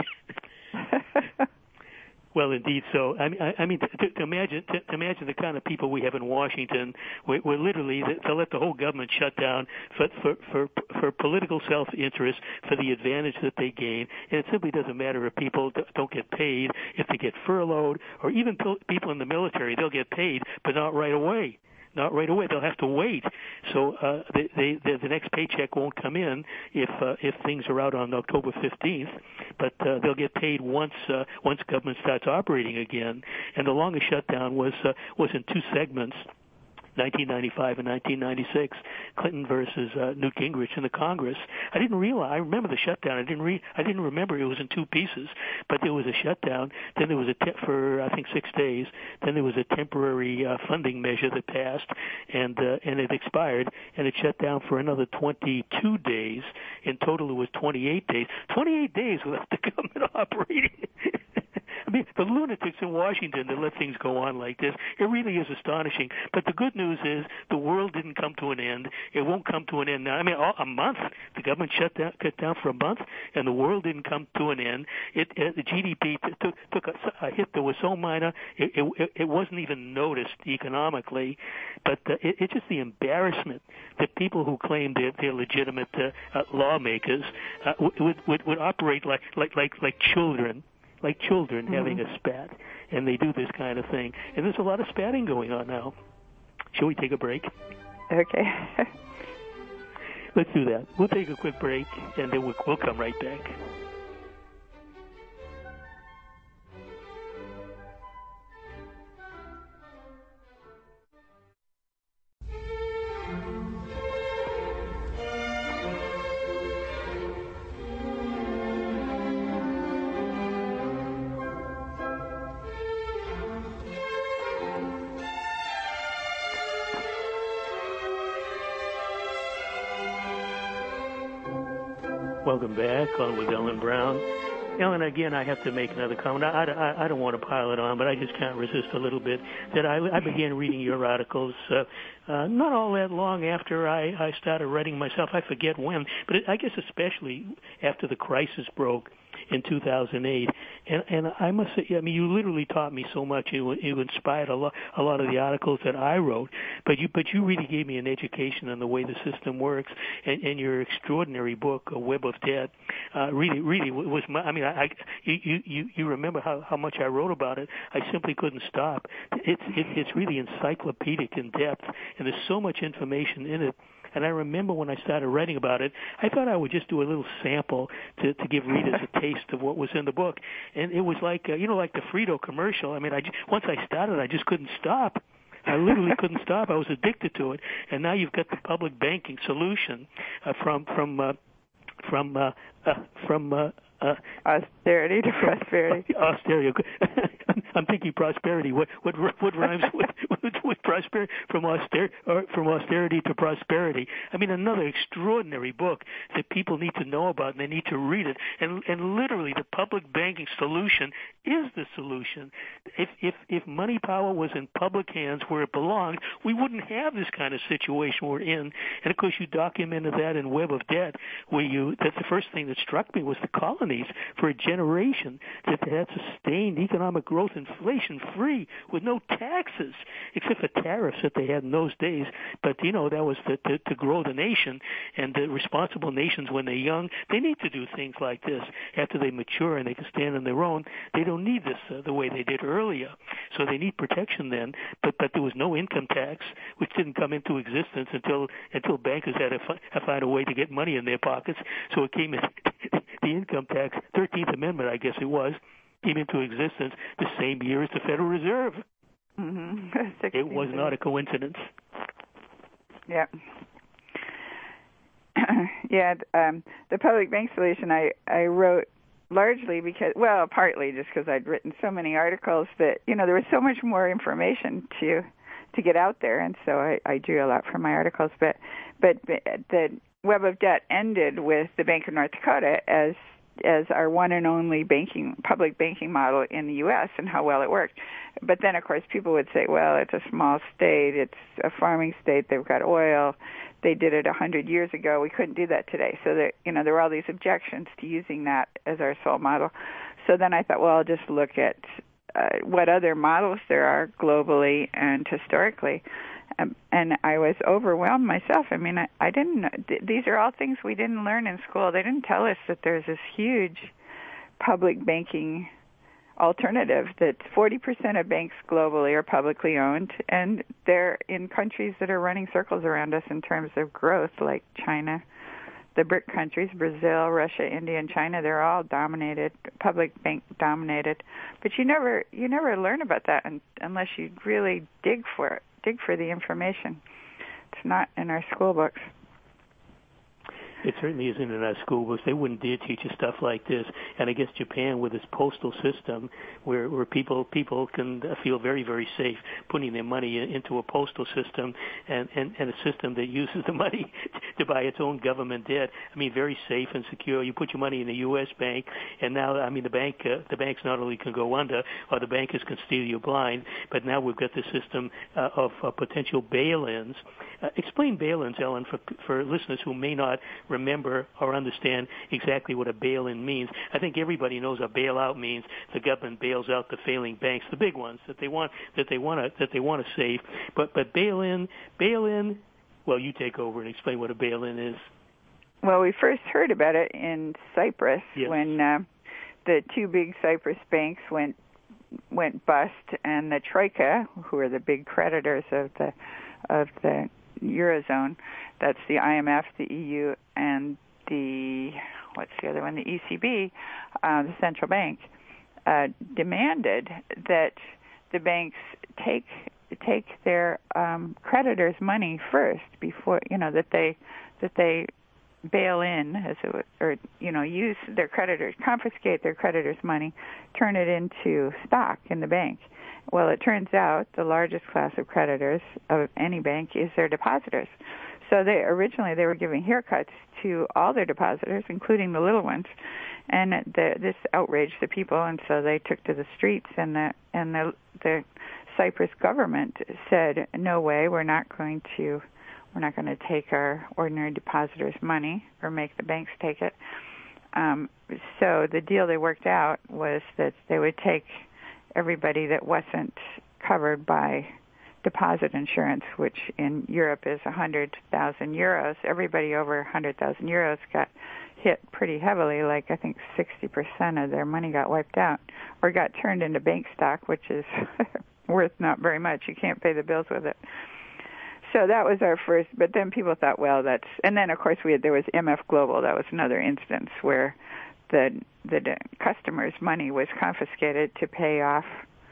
[SPEAKER 1] Well, indeed. So I mean, I, I mean, to, to imagine to, to imagine the kind of people we have in Washington, we're, we're literally to let the whole government shut down for for for, for political self-interest, for the advantage that they gain, and it simply doesn't matter if people don't get paid, if they get furloughed, or even people in the military, they'll get paid, but not right away. Not right away. They'll have to wait. So uh, they, they, they, the next paycheck won't come in if uh, if things are out on October fifteenth. But uh, they'll get paid once uh, once government starts operating again. And the longest shutdown was uh, was in two segments. nineteen ninety-five and nineteen ninety-six, Clinton versus uh, Newt Gingrich in the Congress. I didn't realize. I remember the shutdown. I didn't re. I didn't remember it was in two pieces. But there was a shutdown. Then there was a te- for I think six days. Then there was a temporary uh, funding measure that passed, and uh, and it expired, and it shut down for another twenty-two days. In total, it was twenty-eight days. twenty-eight days without the government operating. I mean, the lunatics in Washington that let things go on like this, it really is astonishing. But the good news is the world didn't come to an end. It won't come to an end now. I mean, a month. The government shut down, cut down for a month, and the world didn't come to an end. It, it the G D P t- took, took a, a hit that was so minor, it, it, it wasn't even noticed economically. But uh, it, it's just the embarrassment that people who claim they're, they're legitimate uh, uh, lawmakers uh, would, would, would operate like, like, like, like children. like children mm-hmm. having a spat, and they do this kind of thing. And there's a lot of spatting going on now. Shall we take a break?
[SPEAKER 2] Okay.
[SPEAKER 1] Let's do that. We'll take a quick break, and then we'll, we'll come right back. Welcome back on with Ellen Brown. Ellen, again, I have to make another comment. I, I, I don't want to pile it on, but I just can't resist a little bit. That I, I began reading your articles uh, uh, not all that long after I, I started writing myself. I forget when, but it, I guess especially after the crisis broke in two thousand eight. And, and I must say, I mean, you literally taught me so much. You, you inspired a lot, a lot of the articles that I wrote. But you, but you really gave me an education on the way the system works. And, and your extraordinary book, A Web of Debt, uh, really, really was my. I mean, I, you, you, you remember how, how much I wrote about it. I simply couldn't stop. It's, it, it's really encyclopedic in depth, and there's so much information in it. And I remember when I started writing about it, I thought I would just do a little sample to, to give readers a taste of what was in the book. And it was like, uh, you know, like the Frito commercial. I mean, I, once I started, I just couldn't stop. I literally couldn't stop. I was addicted to it. And now you've got the public banking solution uh, from from uh, from uh, uh, from uh, uh,
[SPEAKER 2] austerity to prosperity.
[SPEAKER 1] Austerity. I'm thinking prosperity. What what what rhymes with, with, with prosperity? From austerity, from austerity to prosperity. I mean, another extraordinary book that people need to know about, and they need to read it. And and literally, the public banking solution is the solution. If if if money power was in public hands where it belonged, we wouldn't have this kind of situation we're in. And of course, you documented that in Web of Debt, where you. That's the first thing that struck me was the colonies for a generation that had sustained economic growth, inflation-free, with no taxes, except for tariffs that they had in those days. But, you know, that was to, to, to grow the nation. And the responsible nations, when they're young, they need to do things like this. After they mature and they can stand on their own, they don't need this uh, the way they did earlier. So they need protection then. But but there was no income tax, which didn't come into existence until until bankers had to fi- find a way to get money in their pockets. So it came in the income tax, thirteenth Amendment, I guess it was, came into existence the same year as the Federal Reserve.
[SPEAKER 2] Mm-hmm.
[SPEAKER 1] It was not a coincidence.
[SPEAKER 2] Yeah. yeah, um, the public bank solution I, I wrote largely because, well, partly just because I'd written so many articles that, you know, there was so much more information to to get out there, and so I, I drew a lot from my articles. But but the Web of Debt ended with the Bank of North Dakota as as our one and only banking public banking model in the U S and how well it worked. But then, of course, people would say, well, it's a small state, it's a farming state, they've got oil, they did it a hundred years ago, we couldn't do that today. So there, you know, there were all these objections to using that as our sole model. So then I thought, well, I'll just look at uh, what other models there are globally and historically. Um, and I was overwhelmed myself. I mean, I, I didn't know. Th- these are all things we didn't learn in school. They didn't tell us that there's this huge public banking alternative, that forty percent of banks globally are publicly owned, and they're in countries that are running circles around us in terms of growth, like China, the BRIC countries, Brazil, Russia, India, and China. They're all dominated, public bank dominated. But you never you never learn about that un- unless you really dig for it. dig for the information. It's not in our school books.
[SPEAKER 1] It certainly isn't in our school books. They wouldn't dare teach us stuff like this. And I guess Japan, with its postal system, where where people people can feel very, very safe putting their money into a postal system and, and, and a system that uses the money to buy its own government debt. I mean, very safe and secure. You put your money in a U S bank, and now, I mean, the bank uh, the banks not only can go under, or the bankers can steal you blind, but now we've got the system uh, of uh, potential bail-ins. Uh, explain bail-ins, Ellen, for for listeners who may not remember or understand exactly what a bail-in means. I think everybody knows a bailout means the government bails out the failing banks, the big ones that they want that they want to that they want to save. But but bail-in, bail-in. Well, you take over and explain what a bail-in is.
[SPEAKER 2] Well, we first heard about it in Cyprus
[SPEAKER 1] yes.
[SPEAKER 2] when uh, the two big Cyprus banks went went bust, and the Troika, who are the big creditors of the of the Eurozone, that's the I M F, the E U, and the, what's the other one, the E C B, uh, the central bank, uh, demanded that the banks take take their um, creditors' money first before, you know, that they that they bail in, as it would, or you know, use their creditors, confiscate their creditors' money, turn it into stock in the bank. Well, it turns out the largest class of creditors of any bank is their depositors. So they originally they were giving haircuts to all their depositors, including the little ones, and the, this outraged the people, and so they took to the streets, and the and the, the Cyprus government said, "No way, we're not going to, we're not going to take our ordinary depositors' money or make the banks take it." Um, so the deal they worked out was that they would take everybody that wasn't covered by deposit insurance, which in Europe is one hundred thousand euros. Everybody over one hundred thousand euros got hit pretty heavily, like I think sixty percent of their money got wiped out or got turned into bank stock, which is worth not very much. You can't pay the bills with it. So that was our first, but then people thought, well, that's, and then of course we had, there was M F Global. That was another instance where the the customer's money was confiscated to pay off,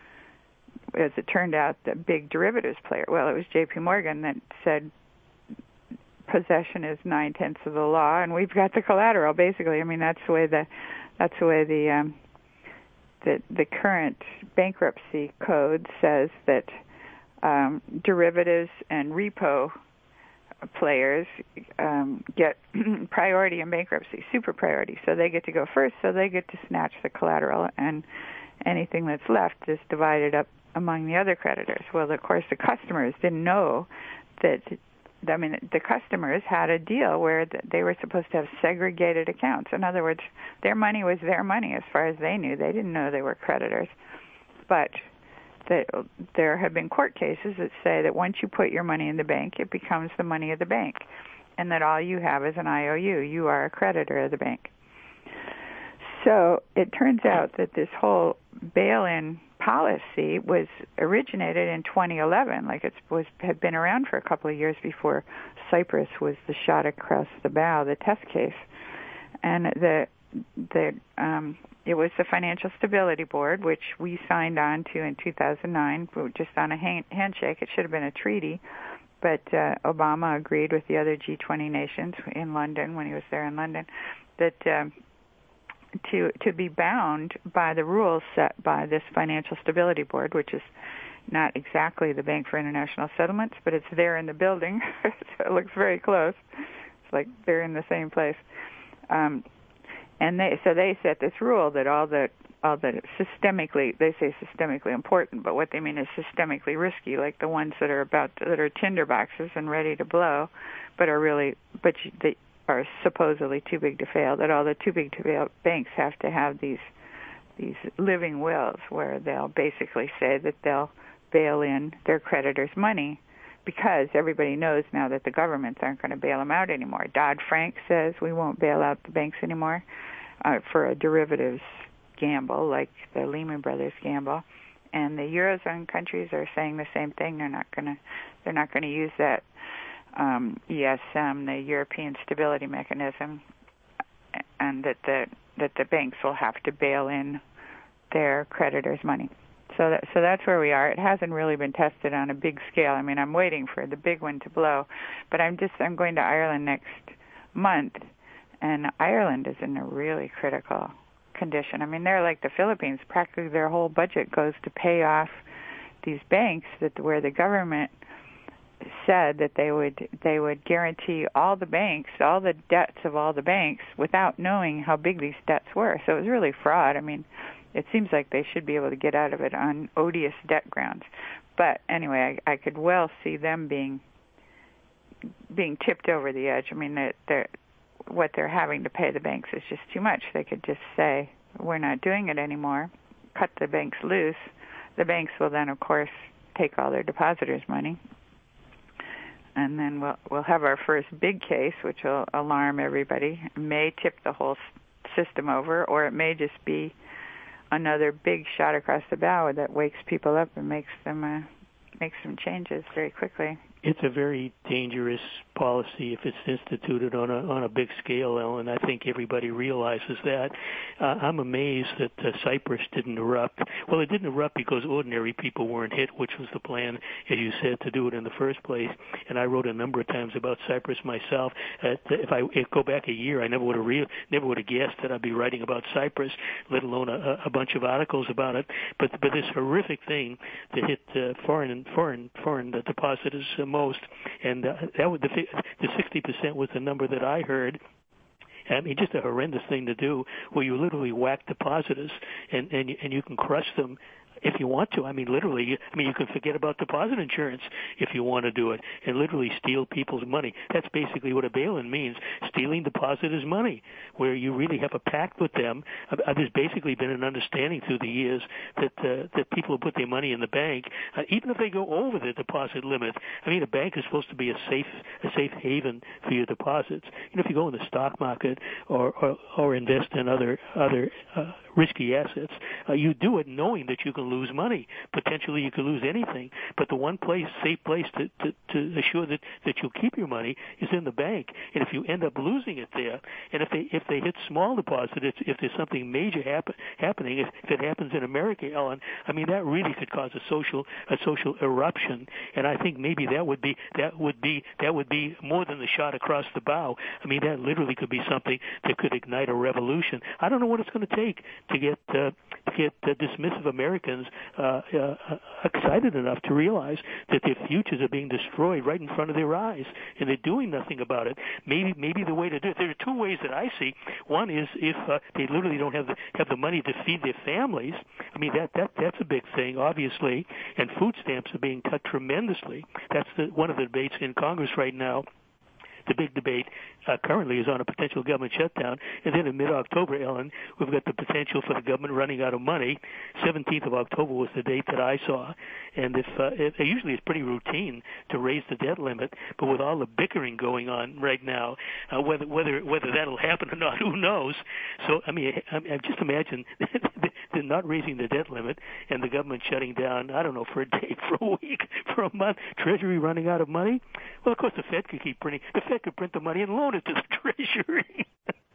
[SPEAKER 2] as it turned out, the big derivatives player. Well, it was J P Morgan that said possession is nine-tenths of the law, and we've got the collateral, basically. I mean, that's the way the that's the way the um, the, the current bankruptcy code says that um, derivatives and repo players um, get priority in bankruptcy, super priority. So they get to go first, so they get to snatch the collateral, and anything that's left is divided up among the other creditors. Well, of course, the customers didn't know that, I mean, the customers had a deal where they were supposed to have segregated accounts. In other words, their money was their money as far as they knew. They didn't know they were creditors. But that there have been court cases that say that once you put your money in the bank, it becomes the money of the bank, and that all you have is an I O U. You are a creditor of the bank. So it turns out that this whole bail-in policy was originated in twenty eleven, like it was had been around for a couple of years before Cyprus was the shot across the bow, the test case, and the the um, it was the Financial Stability Board, which we signed on to in two thousand nine, just on a hand, handshake. It should have been a treaty, but uh, Obama agreed with the other G twenty nations in London when he was there in London that um, to to be bound by the rules set by this Financial Stability Board, which is not exactly the Bank for International Settlements, but it's there in the building, so it looks very close. It's like they're in the same place. Um, and they so they set this rule that all the all the systemically, they say systemically important, but what they mean is systemically risky, like the ones that are about that are tinderboxes and ready to blow, but are really but they are supposedly too big to fail. That all the too big to fail banks have to have these these living wills where they'll basically say that they'll bail in their creditors' money, because everybody knows now that the governments aren't going to bail them out anymore. Dodd-Frank says we won't bail out the banks anymore uh, for a derivatives gamble like the Lehman Brothers gamble, and the Eurozone countries are saying the same thing. They're not going to they're not going to use that um, E S M, the European Stability Mechanism, and that the that the banks will have to bail in their creditors' money. So that, so that's where we are. It hasn't really been tested on a big scale. I mean, I'm waiting for the big one to blow, but I'm just I'm going to Ireland next month, and Ireland is in a really critical condition. I mean, they're like the Philippines. Practically their whole budget goes to pay off these banks that where the government said that they would they would guarantee all the banks, all the debts of all the banks without knowing how big these debts were. So it was really fraud. I mean, it seems like they should be able to get out of it on odious debt grounds. But anyway, I, I could well see them being being tipped over the edge. I mean, they're, they're, what they're having to pay the banks is just too much. They could just say, we're not doing it anymore, cut the banks loose. The banks will then, of course, take all their depositors' money. And then we'll we'll have our first big case, which will alarm everybody. It may tip the whole system over, or it may just be another big shot across the bow that wakes people up and makes them uh, makes some changes very quickly.
[SPEAKER 1] It's a very dangerous policy if it's instituted on a on a big scale, Ellen. I think everybody realizes that. Uh, I'm amazed that uh, Cyprus didn't erupt. Well, it didn't erupt because ordinary people weren't hit, which was the plan, as you said, to do it in the first place. And I wrote a number of times about Cyprus myself. Uh, if I if go back a year, I never would have re- never would have guessed that I'd be writing about Cyprus, let alone a, a bunch of articles about it. But but this horrific thing that hit uh, foreign foreign foreign depositors uh, most, and uh, that was the the sixty percent was the number that I heard. I mean, just a horrendous thing to do, where you literally whack depositors and and and you can crush them if you want to. I mean, literally, I mean, you can forget about deposit insurance if you want to do it, and literally steal people's money. That's basically what a bail-in means, stealing depositors' money, where you really have a pact with them. Uh, there's basically been an understanding through the years that uh, that people who put their money in the bank, uh, even if they go over the deposit limit, I mean, a bank is supposed to be a safe a safe haven for your deposits. You know, if you go in the stock market or or, or invest in other other uh, risky assets, uh, you do it knowing that you can lose money. Potentially you could lose anything. But the one place, safe place to, to, to assure that, that you'll keep your money is in the bank. And if you end up losing it there, and if they if they hit small deposits, if there's something major happen, happening, if, if it happens in America, Ellen, I mean, that really could cause a social a social eruption. And I think maybe that would be that would be that would be more than the shot across the bow. I mean, that literally could be something that could ignite a revolution. I don't know what it's going to take to get uh, to get uh, dismissive Americans uh, uh, excited enough to realize that their futures are being destroyed right in front of their eyes, and they're doing nothing about it. Maybe maybe the way to do it. There are two ways that I see. One is if uh, they literally don't have the have the money to feed their families. I mean, that that that's a big thing, obviously. And food stamps are being cut tremendously. That's the, one of the debates in Congress right now. The big debate uh, currently is on a potential government shutdown. And then in mid-October, Ellen, we've got the potential for the government running out of money. seventeenth of October was the date that I saw. And if uh, it, usually it's pretty routine to raise the debt limit, but with all the bickering going on right now, uh, whether whether whether that'll happen or not, who knows? So, I mean, I, I just imagine they're not raising the debt limit and the government shutting down, I don't know, for a day, for a week, for a month, Treasury running out of money. Well, of course, the Fed could keep printing. The Fed could print the money and loan it to the Treasury.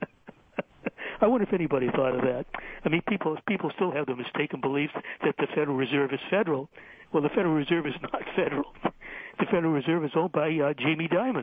[SPEAKER 1] I wonder if anybody thought of that. I mean, people people still have the mistaken belief that the Federal Reserve is federal. Well, the Federal Reserve is not federal. the Federal Reserve is owned by uh, Jamie Dimon.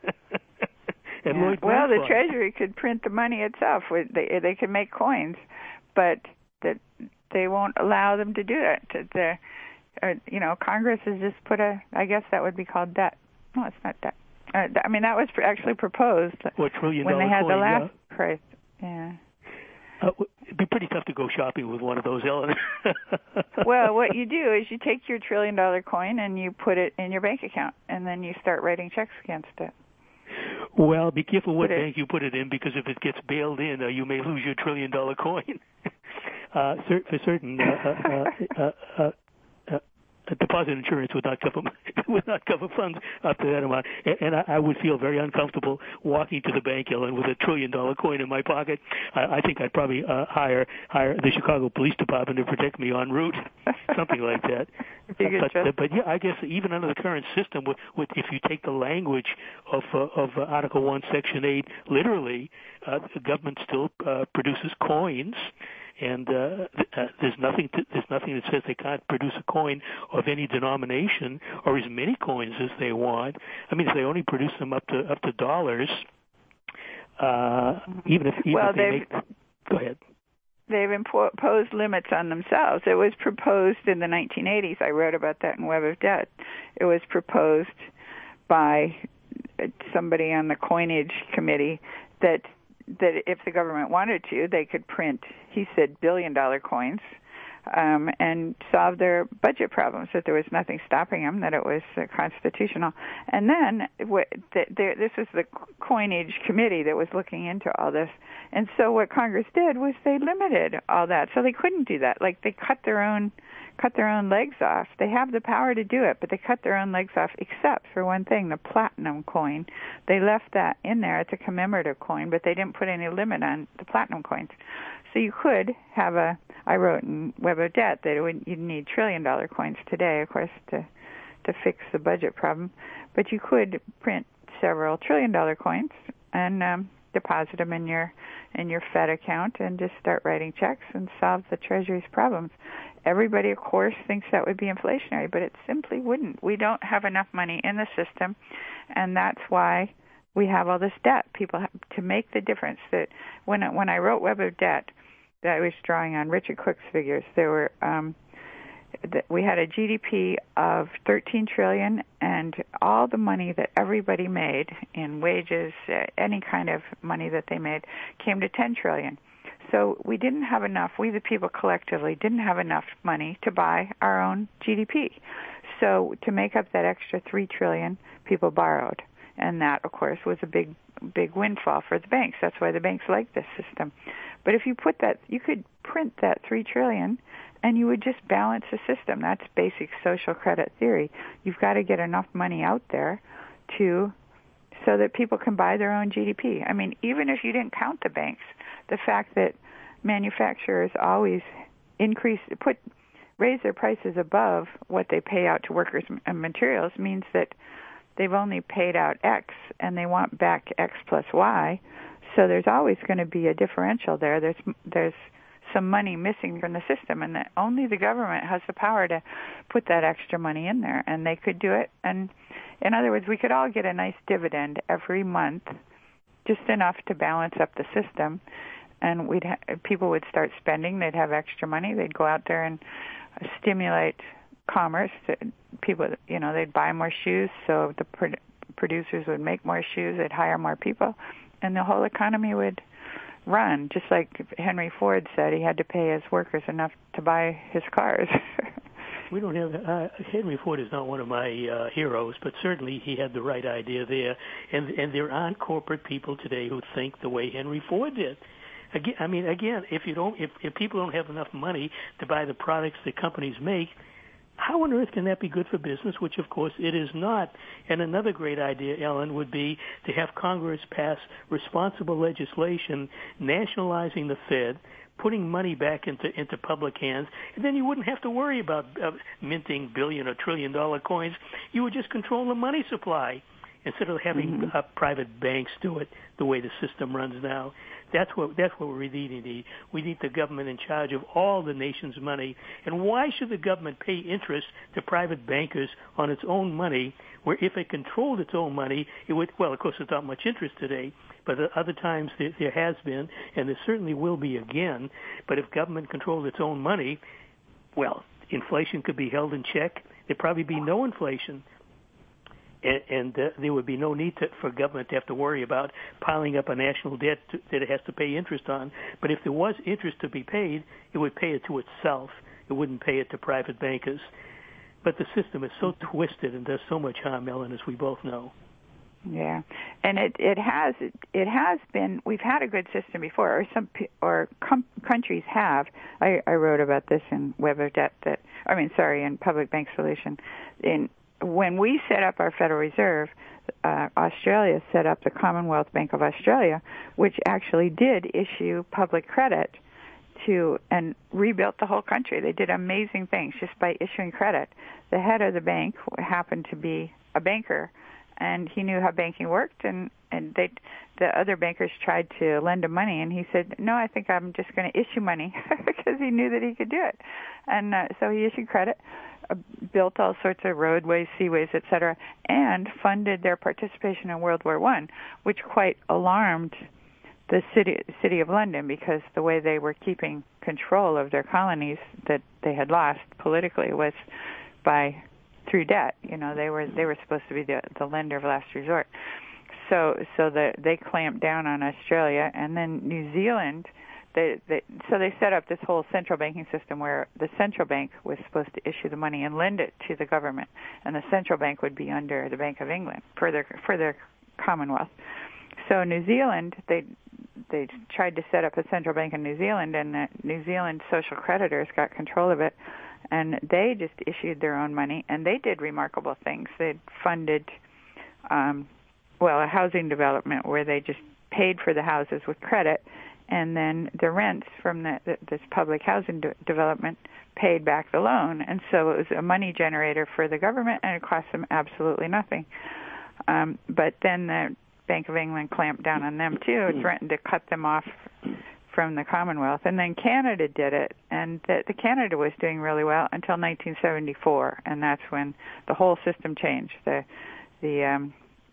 [SPEAKER 1] And
[SPEAKER 2] yeah.
[SPEAKER 1] Lloyd
[SPEAKER 2] well, the
[SPEAKER 1] Blankfein.
[SPEAKER 2] Treasury could print the money itself. They they can make coins, but that they won't allow them to do it. The, uh, you know, Congress has just put a. I guess that would be called debt. No, it's not debt. Uh, I mean, that was actually proposed
[SPEAKER 1] what, trillion
[SPEAKER 2] when they had
[SPEAKER 1] coin,
[SPEAKER 2] the last
[SPEAKER 1] yeah.
[SPEAKER 2] crisis. Yeah.
[SPEAKER 1] Uh, it'd be pretty tough to go shopping with one of those, Ellen.
[SPEAKER 2] Well, what you do is you take your trillion dollar coin and you put it in your bank account, and then you start writing checks against it.
[SPEAKER 1] Well, be careful what
[SPEAKER 2] Put it-
[SPEAKER 1] bank you put it in, because if it gets bailed in, uh, you may lose your trillion dollar coin. uh, cer- for certain, uh, uh, uh, uh, uh, deposit insurance would not cover would not cover funds up to that amount, and, and I, I would feel very uncomfortable walking to the bank, Ellen, with a trillion dollar coin in my pocket. I, I think I'd probably uh, hire hire the Chicago Police Department to protect me en route, something like that. But, but, but yeah, I guess even under the current system, with, with if you take the language of uh, of uh, Article One, Section Eight literally, uh, the government still uh, produces coins. And uh, uh, there's nothing to, there's nothing that says they can't produce a coin of any denomination or as many coins as they want. I mean, if they only produce them up to up to dollars, uh, even if even
[SPEAKER 2] well,
[SPEAKER 1] if they make. Go ahead.
[SPEAKER 2] They've imposed limits on themselves. It was proposed in the nineteen eighties. I wrote about that in Web of Debt. It was proposed by somebody on the coinage committee that. that if the government wanted to, they could print, he said, billion-dollar coins um, and solve their budget problems, that there was nothing stopping them, that it was uh, constitutional. And then what, the, the, this was the coinage committee that was looking into all this. And so what Congress did was they limited all that. So they couldn't do that. Like they cut their own cut their own legs off. They have the power to do it, but they cut their own legs off, except for one thing, the platinum coin. They left that in there. It's a commemorative coin, but they didn't put any limit on the platinum coins. So you could have a, I wrote in Web of Debt that it would, you'd need trillion-dollar coins today, of course, to to fix the budget problem. But you could print several trillion-dollar coins and um, deposit them in your in your Fed account and just start writing checks and solve the Treasury's problems. Everybody, of course, thinks that would be inflationary, but it simply wouldn't. We don't have enough money in the system, and that's why we have all this debt. People have to make the difference. That when when I wrote Web of Debt, that I was drawing on Richard Cook's figures. There were um, that we had a G D P of thirteen trillion dollars, and all the money that everybody made in wages, uh, any kind of money that they made, came to ten trillion dollars. So we didn't have enough, we the people collectively didn't have enough money to buy our own G D P. So to make up that extra three trillion dollars, people borrowed. And that, of course, was a big, big windfall for the banks. That's why the banks like this system. But if you put that, you could print that three trillion dollars and you would just balance the system. That's basic social credit theory. You've got to get enough money out there to so that people can buy their own G D P. I mean, even if you didn't count the banks, the fact that manufacturers always increase, put, raise their prices above what they pay out to workers and materials means that they've only paid out X and they want back X plus Y. So there's always going to be a differential there. There's there's some money missing from the system, and that only the government has the power to put that extra money in there, and they could do it. And in other words, we could all get a nice dividend every month, just enough to balance up the system, and we'd ha- people would start spending. They'd have extra money. They'd go out there and stimulate commerce. People, you know, they'd buy more shoes, so the pro- producers would make more shoes. They'd hire more people, and the whole economy would run, just like Henry Ford said he had to pay his workers enough to buy his cars.
[SPEAKER 1] We don't have uh, Henry Ford is not one of my uh, heroes, but certainly he had the right idea there. And and there aren't corporate people today who think the way Henry Ford did. Again, I mean, again, if you don't, if, if people don't have enough money to buy the products that companies make, how on earth can that be good for business, which, of course, it is not? And another great idea, Ellen, would be to have Congress pass responsible legislation nationalizing the Fed, putting money back into, into public hands, and then you wouldn't have to worry about uh, minting billion or trillion dollar coins. You would just control the money supply. instead of having
[SPEAKER 2] mm-hmm.
[SPEAKER 1] uh, private banks do it the way the system runs now. That's what that's what we really need. We need the government in charge of all the nation's money. And why should the government pay interest to private bankers on its own money, where if it controlled its own money, it would, well, of course, there's not much interest today, but at other times there, there has been, and there certainly will be again. But if government controlled its own money, well, inflation could be held in check. There'd probably be no inflation. And, and uh, there would be no need to, for government to have to worry about piling up a national debt to, that it has to pay interest on. But if there was interest to be paid, it would pay it to itself. It wouldn't pay it to private bankers. But the system is so twisted and does so much harm, Ellen, as we both know.
[SPEAKER 2] Yeah, and it it has it has been. We've had a good system before, or some or com- countries have. I, I wrote about this in Web of Debt. That I mean, sorry, in Public Bank Solution. In when we set up our Federal Reserve, uh, Australia set up the Commonwealth Bank of Australia, which actually did issue public credit to and rebuilt the whole country. They did amazing things just by issuing credit. The head of the bank happened to be a banker, and he knew how banking worked, and, and they, the other bankers tried to lend him money, and he said, no, I think I'm just going to issue money, because he knew that he could do it. And uh, so he issued credit, uh, built all sorts of roadways, seaways, et cetera, and funded their participation in World War One, which quite alarmed the city city of London, because the way they were keeping control of their colonies that they had lost politically was by through debt. You know, they were they were supposed to be the the lender of last resort. So so the, they clamped down on Australia, and then New Zealand. They, they so they set up this whole central banking system where the central bank was supposed to issue the money and lend it to the government, and the central bank would be under the Bank of England for their for their Commonwealth. So New Zealand, they they tried to set up a central bank in New Zealand, and the New Zealand social creditors got control of it, and they just issued their own money, and they did remarkable things. They funded, um, well, a housing development where they just paid for the houses with credit, and then the rents from the, the, this public housing de- development paid back the loan. And so it was a money generator for the government, and it cost them absolutely nothing. Um, but then the Bank of England clamped down on them, too, threatened to cut them off from the Commonwealth. And then Canada did it, and the, the Canada was doing really well until nineteen seventy-four, and that's when the whole system changed. The, the, um,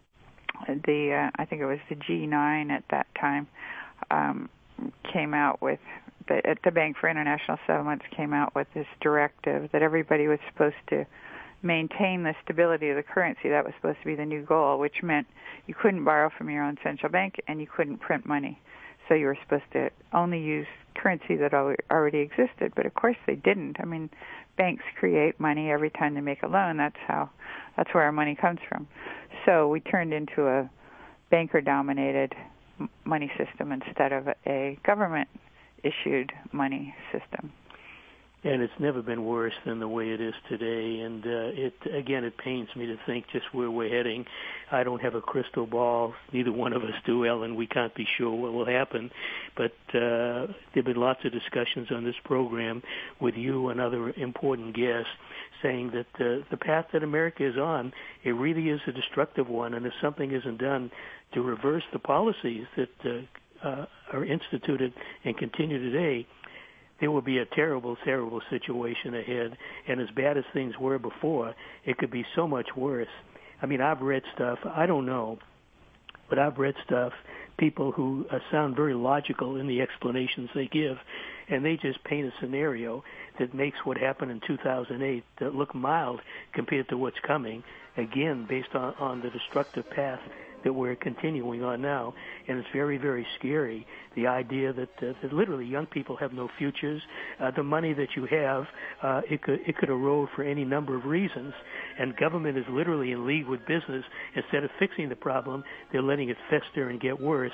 [SPEAKER 2] the uh, I think it was the G nine at that time, um, came out with, the, the Bank for International Settlements came out with this directive that everybody was supposed to maintain the stability of the currency. That was supposed to be the new goal, which meant you couldn't borrow from your own central bank and you couldn't print money. So you were supposed to only use currency that already existed. But of course they didn't. I mean, banks create money every time they make a loan. That's how, that's where our money comes from. So we turned into a banker-dominated money system instead of a government-issued money system.
[SPEAKER 1] And it's never been worse than the way it is today. And uh, it again, it pains me to think just where we're heading. I don't have a crystal ball. Neither one of us do, Ellen. We can't be sure what will happen. But uh, there have been lots of discussions on this program with you and other important guests saying that uh, the path that America is on, it really is a destructive one. And if something isn't done to reverse the policies that uh, uh, are instituted and continue today, there will be a terrible, terrible situation ahead. And as bad as things were before, it could be so much worse. I mean, I've read stuff, I don't know, but I've read stuff, people who uh, sound very logical in the explanations they give, and they just paint a scenario that makes what happened in two thousand eight uh, look mild compared to what's coming, again, based on, on the destructive path that we're continuing on now. And it's very, very scary, the idea that, uh, that literally young people have no futures. Uh, the money that you have, uh, it could it could erode for any number of reasons, and government is literally in league with business. Instead of fixing the problem, they're letting it fester and get worse.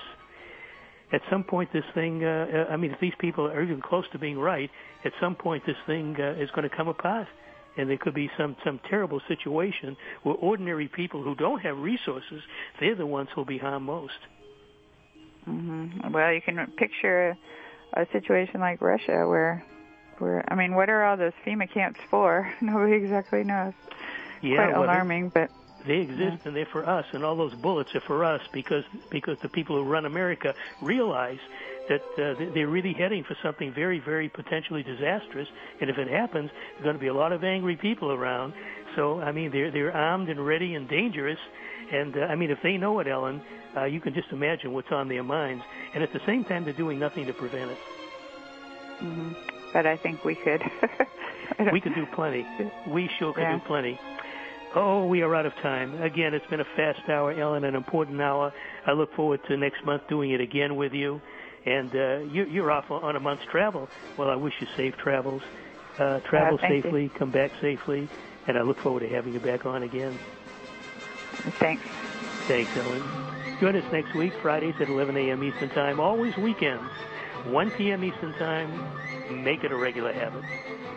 [SPEAKER 1] At some point, this thing, uh, I mean, if these people are even close to being right, at some point this thing uh, is going to come apart. And there could be some, some terrible situation where ordinary people who don't have resources, they're the ones who will be harmed most.
[SPEAKER 2] Mm-hmm. Well, you can picture a, a situation like Russia where, where, I mean, what are all those FEMA camps for? Nobody exactly knows.
[SPEAKER 1] Yeah,
[SPEAKER 2] Quite
[SPEAKER 1] well,
[SPEAKER 2] alarming, but...
[SPEAKER 1] They exist, and they're for us, and all those bullets are for us because because the people who run America realize that uh, they're really heading for something very, very potentially disastrous. And if it happens, there's going to be a lot of angry people around. So, I mean, they're they're armed and ready and dangerous. And, uh, I mean, if they know it, Ellen, uh, you can just imagine what's on their minds. And at the same time, they're doing nothing to prevent it.
[SPEAKER 2] Mm-hmm. But I think we could.
[SPEAKER 1] We could do plenty. We sure could
[SPEAKER 2] yeah.
[SPEAKER 1] do plenty. Oh, we are out of time. Again, it's been a fast hour, Ellen, an important hour. I look forward to next month doing it again with you. And uh, you, you're off on a month's travel. Well, I wish you safe travels. Uh, travel
[SPEAKER 2] uh,
[SPEAKER 1] safely,
[SPEAKER 2] you.
[SPEAKER 1] come back safely, and I look forward to having you back on again.
[SPEAKER 2] Thanks.
[SPEAKER 1] Thanks, Ellen. Join us next week, Fridays at eleven a.m. Eastern Time, always weekends, one p.m. Eastern Time. Make it a regular habit.